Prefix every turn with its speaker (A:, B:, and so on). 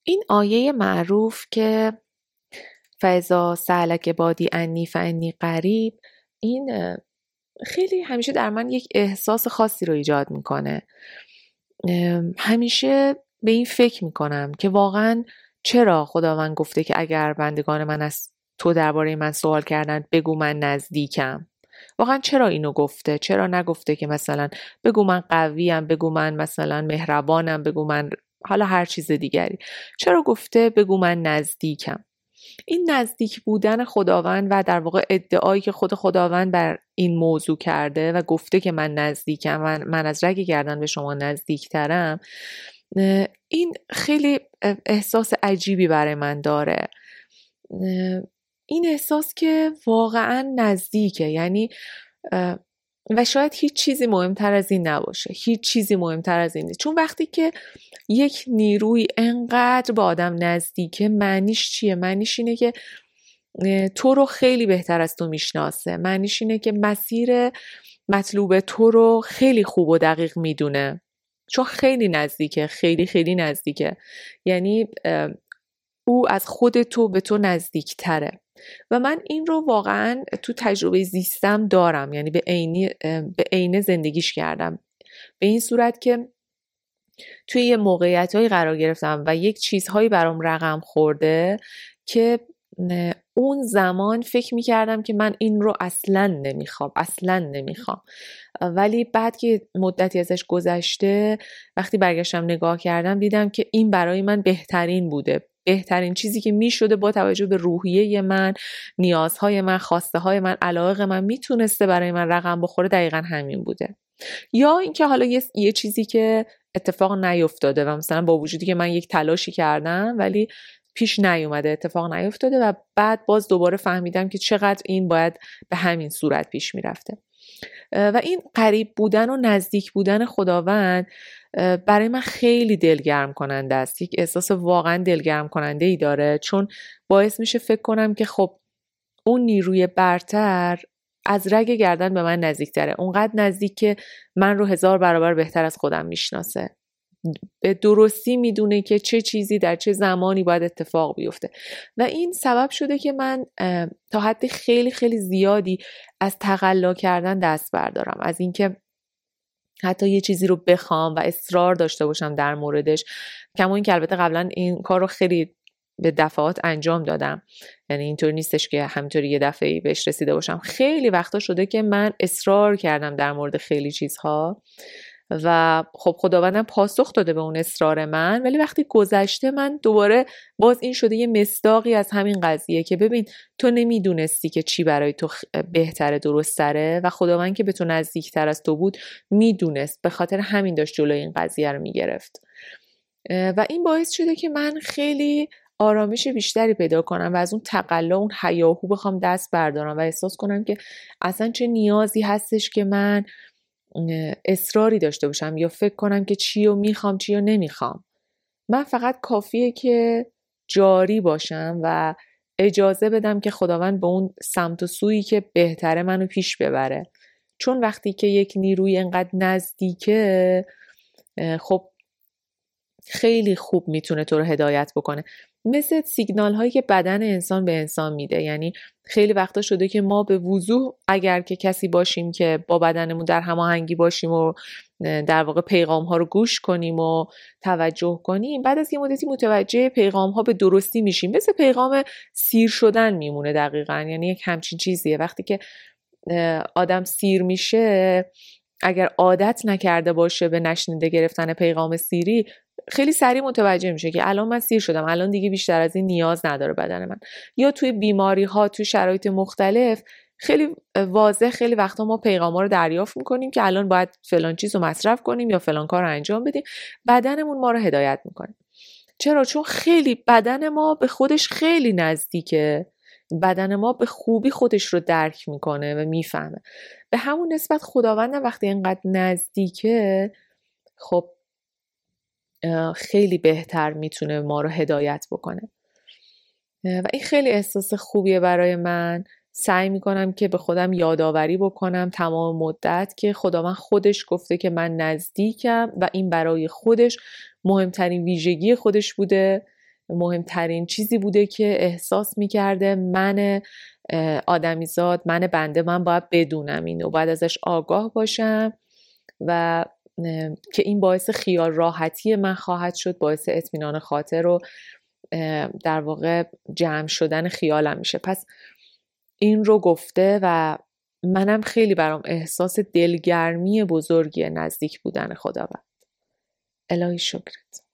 A: این آیه معروف که فاذا سألک عبادی عنی فانی قریب، این خیلی همیشه در من یک احساس خاصی رو ایجاد میکنه. همیشه به این فکر میکنم که واقعا چرا خداوند گفته که اگر بندگان من از تو درباره من سوال کردن بگو من نزدیکم. واقعا چرا اینو گفته؟ چرا نگفته که مثلا بگو من قویم، بگو من مثلا مهربانم، بگو من حالا هر چیز دیگری؟ چرا گفته بگو من نزدیکم؟ این نزدیک بودن خداوند و در واقع ادعایی که خود خداوند بر این موضوع کرده و گفته که من نزدیکم، من از رگ گردن به شما نزدیکترم، این خیلی احساس عجیبی برای من داره. این احساس که واقعا نزدیکه، یعنی و شاید هیچ چیزی مهمتر از این نباشه، هیچ چیزی مهمتر از این نیست. چون وقتی که یک نیروی انقدر با آدم نزدیکه، معنیش چیه؟ معنیش اینه که تو رو خیلی بهتر از تو میشناسه، معنیش اینه که مسیر مطلوب تو رو خیلی خوب و دقیق میدونه، چون خیلی نزدیکه، خیلی خیلی نزدیکه. یعنی او از خود تو به تو نزدیک تره. و من این رو واقعا تو تجربه زیستم دارم، یعنی به عینه زندگیش کردم، به این صورت که توی یه موقعیت‌هایی قرار گرفتم و یک چیزهایی برام رقم خورده که اون زمان فکر می‌کردم که من این رو اصلاً نمیخوام. ولی بعد که مدتی ازش گذشته، وقتی برگشتم نگاه کردم، دیدم که این برای من بهترین بوده، بهترین چیزی که میشده با توجه به روحیه من، نیازهای من، خواسته های من، علایق من میتونسته برای من رقم بخوره، دقیقاً همین بوده. یا اینکه حالا یه چیزی که اتفاق نیفتاده و مثلا با وجودی که من یک تلاشی کردم ولی پیش نیومده، اتفاق نیفتاده و بعد باز دوباره فهمیدم که چقدر این باید به همین صورت پیش میرفته. و این قریب بودن و نزدیک بودن خداوند برای من خیلی دلگرم کننده است. یک احساس واقعا دلگرم کننده ای داره، چون باعث میشه فکر کنم که خب اون نیروی برتر از رگ گردن به من نزدیکتره، اونقدر نزدیک که من رو 1000 برابر بهتر از خودم میشناسه، به درستی میدونه که چه چیزی در چه زمانی باید اتفاق بیفته. و این سبب شده که من تا حد خیلی خیلی زیادی از تقلا کردن دست بردارم، از اینکه حتی یه چیزی رو بخوام و اصرار داشته باشم در موردش. کما این که البته قبلا این کار رو خیلی به دفعات انجام دادم، یعنی اینطور نیستش که همینطوری یه دفعه‌ای بهش رسیده باشم. خیلی وقتا شده که من اصرار کردم در مورد خیلی چیزها و خب خداوندم پاسخ داده به اون اصرار من، ولی وقتی گذشته من دوباره باز این شده یه مصداقی از همین قضیه که ببین تو نمیدونستی که چی برای تو بهتره، درستره، و خداوند که به تو نزدیکتر از تو بود میدونست، به خاطر همین داشت جلوی این قضیه رو میگرفت. و این باعث شده که من خیلی آرامش بیشتری پیدا کنم و از اون تقلا، اون هیاهو بخوام دست بردارم و احساس کنم که اصلا چه نیازی هستش که من اصراری داشته باشم یا فکر کنم که چی رو میخوام چی رو نمیخوام. من فقط کافیه که جاری باشم و اجازه بدم که خداوند به اون سمت و سویی که بهتره منو پیش ببره. چون وقتی که یک نیروی انقدر نزدیکه، خب خیلی خوب میتونه تو رو هدایت بکنه، مثل سیگنال هایی که بدن انسان به انسان میده. یعنی خیلی وقتا شده که ما به وضوح اگر که کسی باشیم که با بدنمون در هماهنگی باشیم و در واقع پیغام ها رو گوش کنیم و توجه کنیم، بعد از یه مدتی متوجه پیغام ها به درستی میشیم. مثل پیغام سیر شدن میمونه دقیقاً، یعنی یک همچین چیزیه. وقتی که آدم سیر میشه، اگر عادت نکرده باشه به نشنیده گرفتن پیغام سیری، خیلی سریع متوجه میشه که الان من سیر شدم، الان دیگه بیشتر از این نیاز نداره بدن من. یا توی بیماری ها، توی شرایط مختلف خیلی واضح خیلی وقتا ما پیغام ها رو دریافت میکنیم که الان باید فلان چیز رو مصرف کنیم یا فلان کار رو انجام بدیم، بدنمون ما رو هدایت میکنه. چرا؟ چون خیلی بدن ما به خودش خیلی نزدیکه، بدن ما به خوبی خودش رو درک میکنه و میفهمه. به همون نسبت خداوند وقتی اینقدر نزدیکه، خب خیلی بهتر میتونه ما رو هدایت بکنه و این خیلی احساس خوبیه برای من. سعی میکنم که به خودم یادآوری بکنم تمام مدت که خداوند خودش گفته که من نزدیکم و این برای خودش مهمترین ویژگی خودش بوده مهمترین چیزی بوده که احساس میکرده من آدمیزاد، من بنده، من باید بدونم اینو، باید ازش آگاه باشم و که این باعث خیال راحتی من خواهد شد، باعث اطمینان خاطر و در واقع جمع شدن خیالم میشه. پس این رو گفته و منم خیلی برام احساس دلگرمی بزرگی نزدیک بودن خداوند. الهی شکرت.